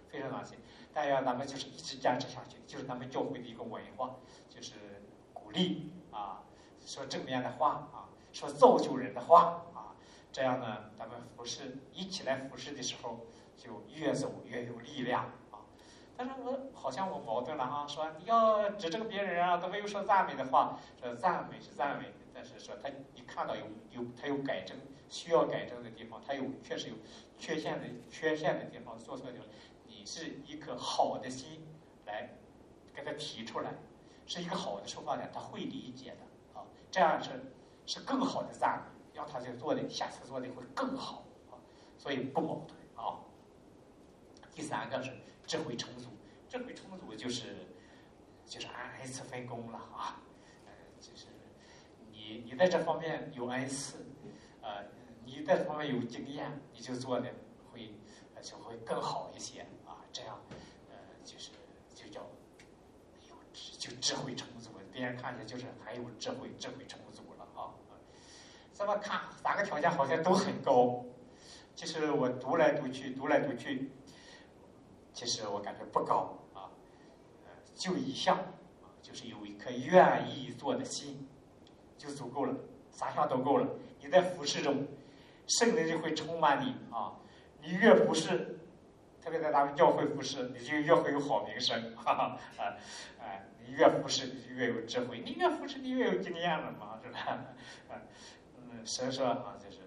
非常当心。但要咱们就是一直坚持下去，就是咱们教会的一个文化，就是鼓励啊，说正面的话啊，说造就人的话啊，这样呢，咱们服侍一起来服侍的时候，就越走越有力量啊。但是好像我矛盾了啊，说你要指正别人啊，都没有说赞美的话，说赞美是赞美，但是说你看到他有改正需要改正的地方，他确实有缺陷的地方，做错的地方。你是一颗好的心来给他提出来，是一个好的出发点，他会理解的啊。这样是更好的赞美，让他下次做的会更好啊。所以不矛盾啊。第三个是智慧充足，智慧充足就是按恩赐分工了啊。就是你在这方面有恩赐，你在这方面有经验，你就做的就会更好一些啊，这样，就叫就智慧充足，别人看起来就是很有智慧充足了啊。这么看3个条件好像都很高，其实我读来读去，其实我感觉不高啊。就一项，就是有一颗愿意做的心，就足够了，3项都够了。你在服侍中，圣灵就会充满你啊。你越服侍，特别在咱们教会服侍，你就越会有好名声，你越服侍你就越有智慧，你越服侍你越有经验了嘛，是吧？神说啊，就是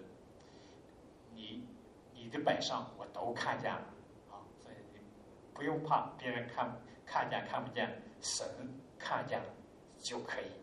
你的摆上我都看见了啊，所以你不用怕别人看见看不见，神看见了就可以。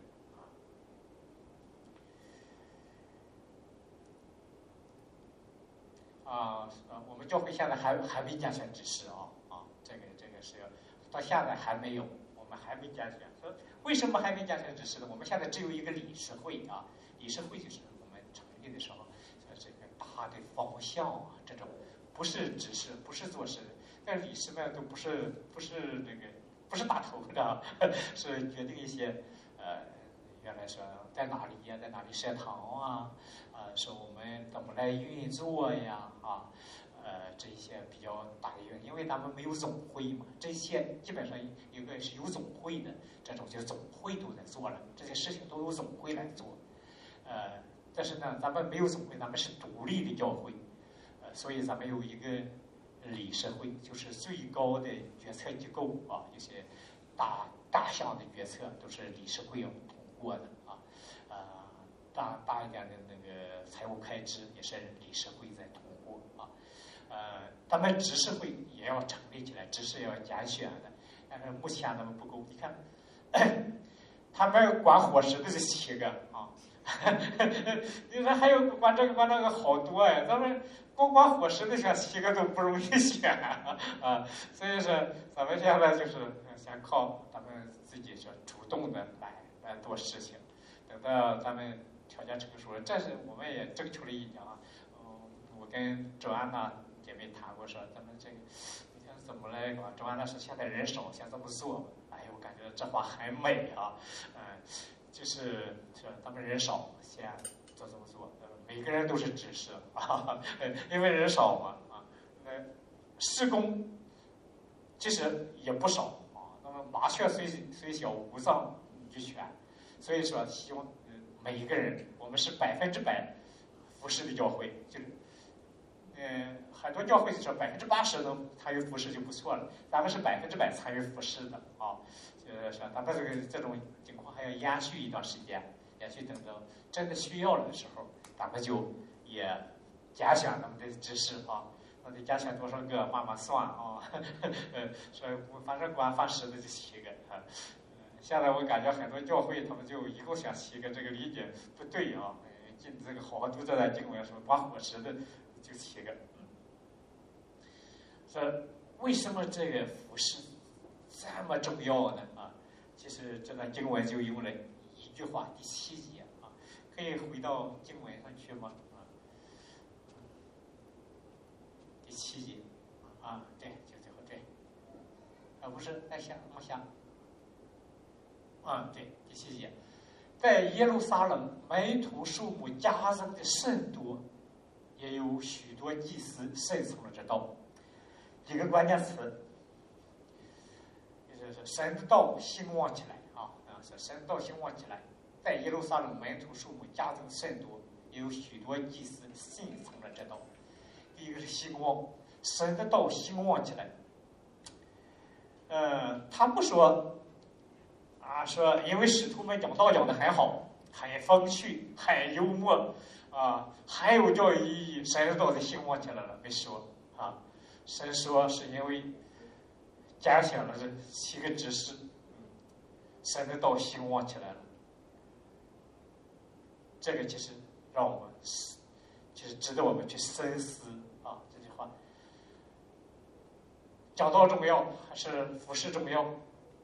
我们教会现在还没拣选执事啊，这个是到现在还没有，我们还没拣选。说为什么还没拣选执事呢？我们现在只有一个理事会啊，理事会就是我们成立的时候这个大的方向啊，这种不是执事，不是做事，但理事们都不是打头的，是决定一些原来说在哪里呀，在哪里设堂啊。说我们怎么来运作呀？这一些比较大的原因，因为咱们没有总会嘛，这些基本上有个是有总会的，这种就总会都在做了，这些事情都由总会来做。但是呢，咱们没有总会，咱们是独立的教会，所以咱们有一个理事会，就是最高的决策机构啊，有些大项的决策都是理事会要通过的啊。大一点的那个财务开支也是理事会在通过啊。咱们执事会也要成立起来，执事要拣选的，但是目前咱们不够。你看，他们管伙食的是7个啊，你说还有管这个管那个好多呀，咱们光管伙食的选7个都不容易选啊。所以说咱们现在就是先靠咱们自己说主动的来做事情，等到咱们条件成熟了，这是我们也征求了意见啊。我跟周安娜姐妹谈过，说咱们这个你看怎么来搞？周安娜说现在人少，先这么做。哎呦，我感觉这话很美啊。就是说咱们人少，先这么做。每个人都是执事啊，因为人少嘛啊。施工其实也不少啊。那么麻雀虽小，五脏俱全，所以说希望每一个人，我们是100%服侍的教会，就是很多教会就说80%能参与服侍就不错了，咱们是100%参与服侍的啊。就是说咱们这种情况还要延续一段时间，延续等到真的需要了的时候，咱们就也拣选咱们的执事啊。那得拣选多少个，慢慢算啊。说反正管饭食的就7个啊。现在我感觉很多教会他们就一共选7个，这个理解不对啊。这个好好读这段经文说，管伙食的就7个。说为什么这个服事这么重要呢？啊，其实这段经文就用了一句话，第7节啊，可以回到经文上去吗？第7节啊，对，就最后对，不是在往下。对，第7节，在耶路撒冷门徒数目加增的甚多，也有许多祭司顺从了这道。几个关键词： 神的道兴旺起来是神的道兴旺起来，在耶路撒冷门徒数目加增甚多，也有许多祭司信从了这道。第一个是兴旺，神的道兴旺起来。他不说说因为使徒们讲道讲得很好，很风趣，很幽默很有教育意义，神的道就兴旺起来了，没说神说是因为加强了这7个指示，神的道兴旺起来了。这个就是让我们，就是值得我们去深思这句话，讲道重要还是服事重要？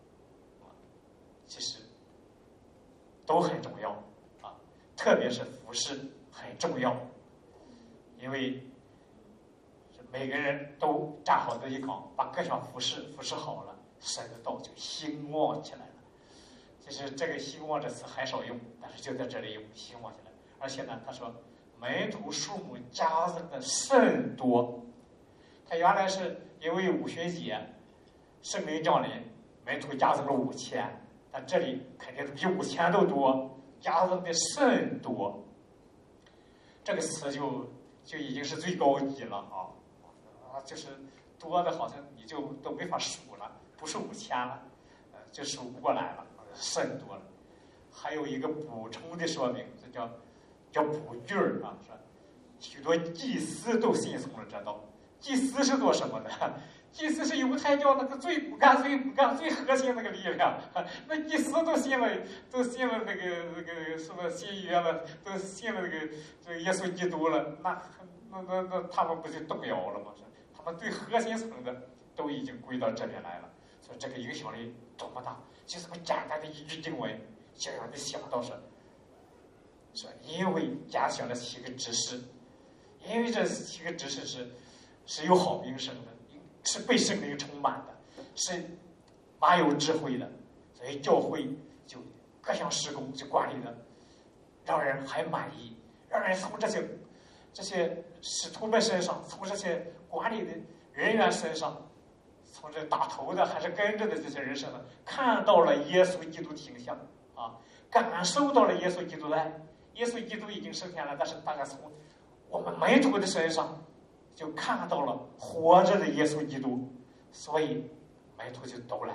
其实都很重要特别是服事很重要，因为每个人都站好这一岗，把各项服事好了，神的道就兴旺起来了。其实这个兴旺这词很少用，但是就在这里用，兴旺起来。而且呢，他说门徒数目加增的甚多。他原来是因为五旬节圣灵降临，门徒加增了5000，但这里肯定是比5000都多，加增的甚多。这个词就已经是最高级了就是多的好像你就都没法数了，不是5000了，就数不过来了，甚多了。还有一个补充的说明，这叫补句说许多祭司都信从了这道。祭司是做什么的？祭司是犹太教那个最骨干、最核心那个力量。那祭司都信了那个什么新约了，都信了这个耶稣基督了，那他们不就动摇了吗？他们最核心层的都已经归到这边来了，所以这个影响力多么大！就这么简单的一句经文，就让你想到说因为加强了7个指示，因为这7个指示是有好名声的，是被圣灵充满的，是蛮有智慧的，所以教会就各项事工就管理的让人很满意，让人从这些使徒们身上，从这些管理的人员身上，从这打头的还是跟着的这些人身上，看到了耶稣基督的形象感受到了耶稣基督的爱。耶稣基督已经升天了，但是大家从我们门徒的身上就看到了活着的耶稣基督，所以门徒就都来，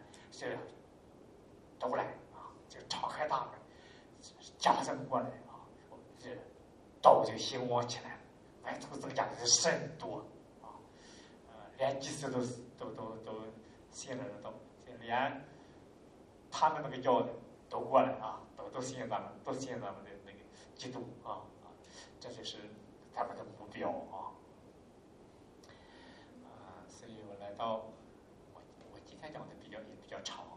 都来就敞开大门，加增过来这道就兴旺起来了，门徒增加的是甚多连祭司都信了这道，连他们那个教的都过来都信咱们的那个基督这就是他们的目标所以我来到我今天讲的也比较长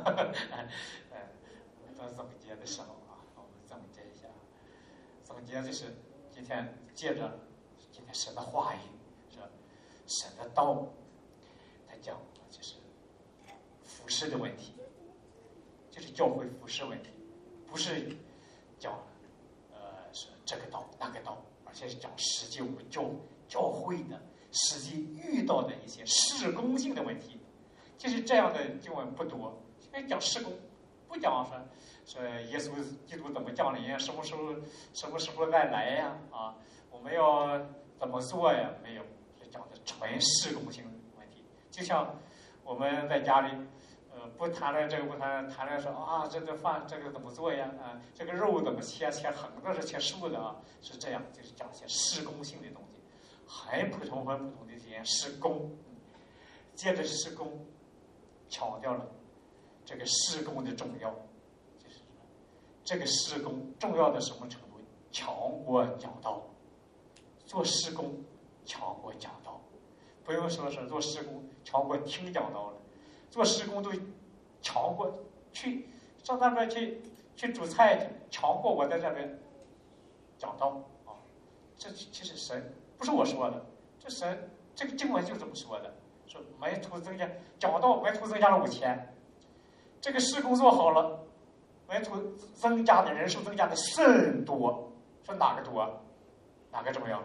到总结的时候我们总结一下，总结就是今天借着今天神的话语，是神的道，他讲就是服事的问题，就是教会服事问题，不是讲是这个道那个道，而且是讲实际我们教会的实际遇到的一些事工性的问题。其实这样的经文不多，因为讲事工，不讲说耶稣基督怎么降临，什么时候再来呀我们要怎么做呀？没有，是讲的纯事工性的问题。就像我们在家里不谈论这个，不谈论说这个饭这个怎么做呀这个肉怎么切横的是切竖的是这样，就是讲一些事工性的东西，很普通的这些事工。接着事工强调了这个事工的重要，就是这个事工重要到什么程度？强过讲道，做事工强过讲道，不用说是做事工强过听讲道了，做事工都强过去上那边去煮菜去，强过我在这边讲道这其实神不是我说的，这神这个经文就这么说的，说门徒增加讲道，门徒增加了5000，这个事工做好了，门徒增加的人数增加的甚多，说哪个多，哪个重要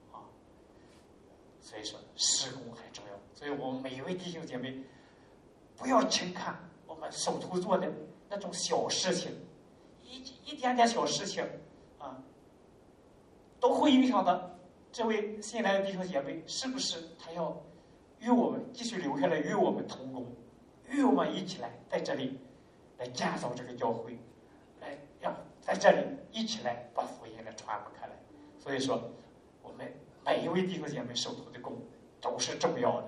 所以说事工很重要，所以我们每一位弟兄姐妹不要轻看我们手头做的那种小事情，一点点小事情啊，都会影响到这位新来的弟兄姐妹是不是他要与我们继续留下来，与我们同工，与我们一起来在这里来建造这个教会，来让在这里一起来把福音来传播开来。所以说，我们每一位弟兄姐妹手头的工都是重要的。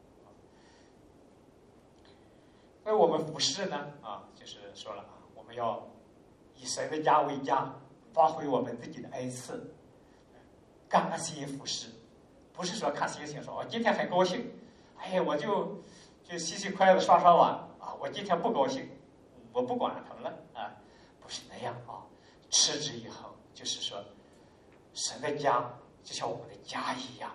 所以我们服侍呢，就是说了我们要以神的家为家，发挥我们自己的恩赐，甘心服侍，不是说看心情说，我今天很高兴，我就洗筷子刷碗我今天不高兴，我不管他们了不是那样持之以恒，就是说，神的家就像我们的家一样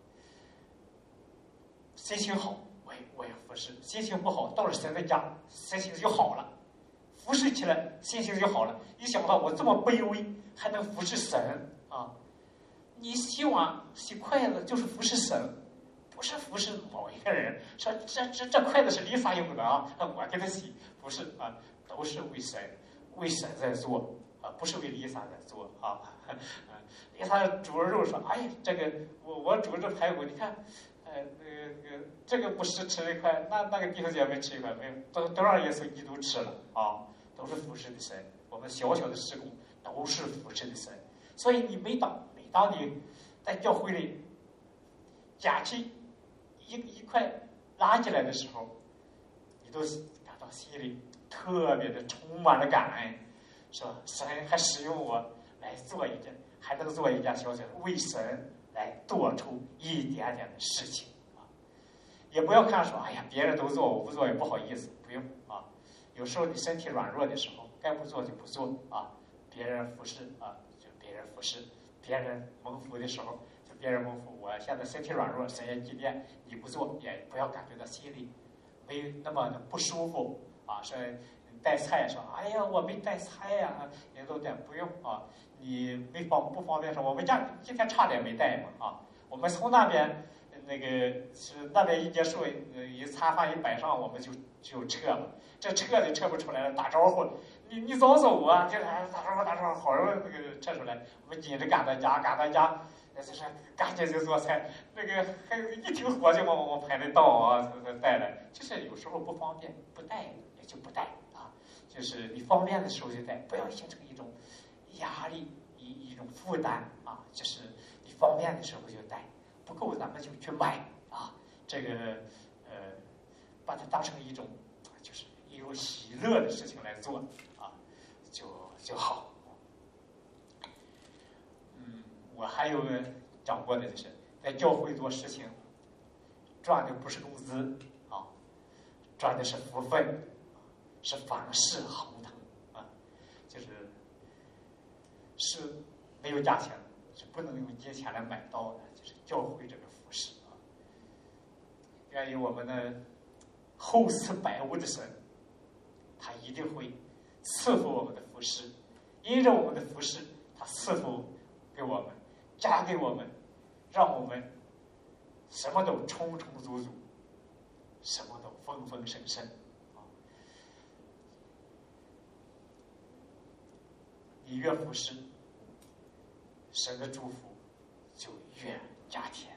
心情好我也服侍，心情不好到了神的家，心情就好了，服侍起来心情就好了。一想到我这么卑微还能服侍神你洗碗洗筷子就是服侍神，不是服侍某一个人。说这筷子是丽莎用的我给他洗，不是都是为神在做不是为丽莎在做丽莎煮肉说，这个我煮这排骨，你看这个不是吃一块，那个弟兄姐妹吃一块没有，都让耶稣基督吃了都是服侍的神。我们小小的事工都是服侍的神。所以你每当你在教会里捡起一块垃圾来的时候，你都感到心里特别的充满了感恩，说神还使用我来做一件，还能做一件小小的，为神来做出一点点的事情也不要看说别人都做我不做也不好意思，不用有时候你身体软弱的时候，该不做就不做别人服侍就别人服侍，别人蒙福的时候就别人蒙福。我现在身体软弱，神也纪念，你不做也不要感觉到心里没那么的不舒服说带菜说我没带菜也都带，不用你不方便说我们家今天差点没带嘛我们从那边是那边一结束一餐饭一摆上，我们就撤了，这撤就撤不出来了，打招呼你早走就是打招呼好容易撤出来，我们紧着赶到家就是赶紧就做菜，还一停火就往我排的道带来，就是有时候不方便不带也就不带就是你方便的时候就带，不要形成一种压力一种负担就是你方便的时候就带，不够咱们就去买这个把它当成一种就是一种喜乐的事情来做就好。我还有讲过的就是在教会做事情，赚的不是工资赚的是福分，是凡事亨通是没有价钱的，是不能用金钱来买到的，就是教会这个服饰愿意我们的厚赐百物的神，他一定会赐福我们的服饰，因着我们的服饰，他赐福给我们，加给我们，让我们什么都充充足足，什么都丰丰盛盛你越服侍，神的祝福就越加添。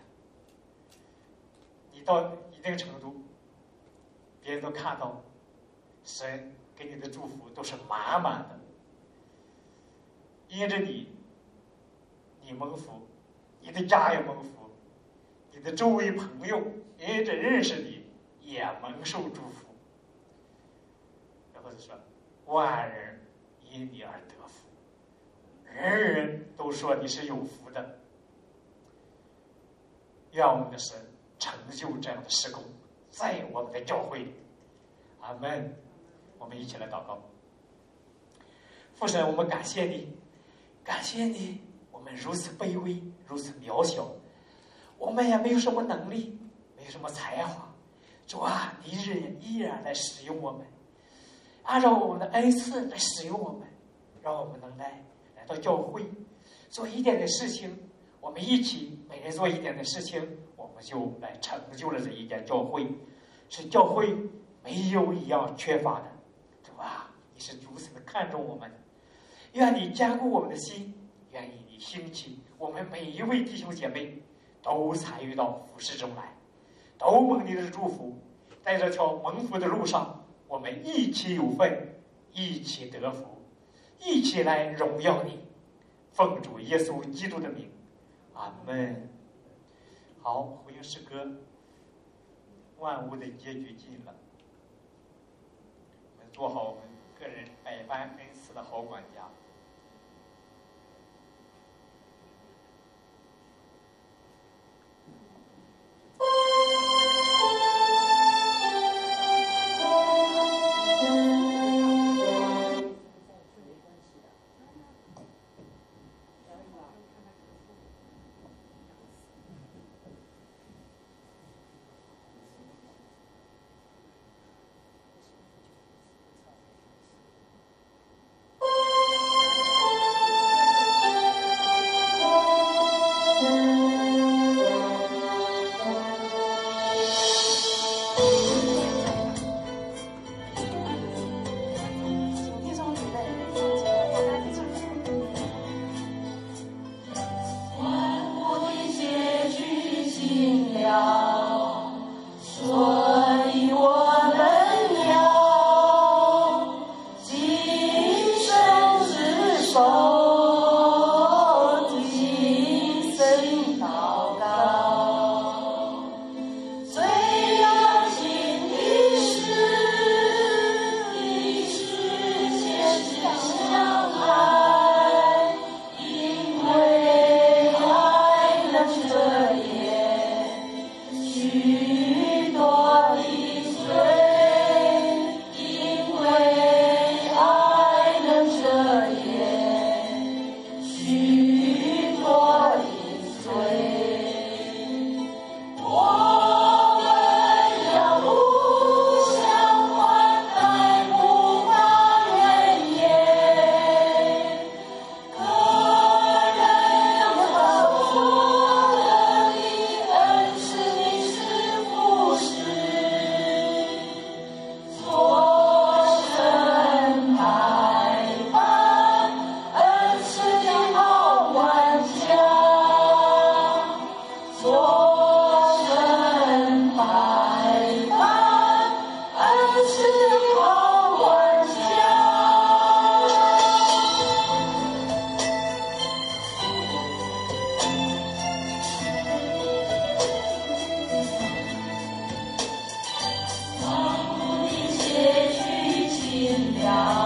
你到一定程度，别人都看到神给你的祝福都是满满的，因着你蒙福，你的家也蒙福，你的周围朋友因着认识你也蒙受祝福。然后就说万人因你而得福，人人都说你是有福的。愿我们的神成就这样的事工在我们的教会里。阿们。我们一起来祷告。父神，我们感谢你，感谢你，我们如此卑微，如此渺小，我们也没有什么能力，没有什么才华，主啊，你依然来使用我们，按照我们的恩赐来使用我们，让我们能来到教会做一点点事情，我们一起每人做一点点事情，我们就来成就了这一间教会，使教会没有一样缺乏的。主啊，你是如此的看重我们，愿你坚固我们的心，愿意你兴起我们每一位弟兄姐妹都参与到服事中来，都蒙你的祝福，在这条蒙福的路上，我们一起有份，一起得福，一起来荣耀你。奉主耶稣基督的名，阿门。好，回应诗歌，万物的结局近了，我们做好我们个人百般恩赐的好管家。 了。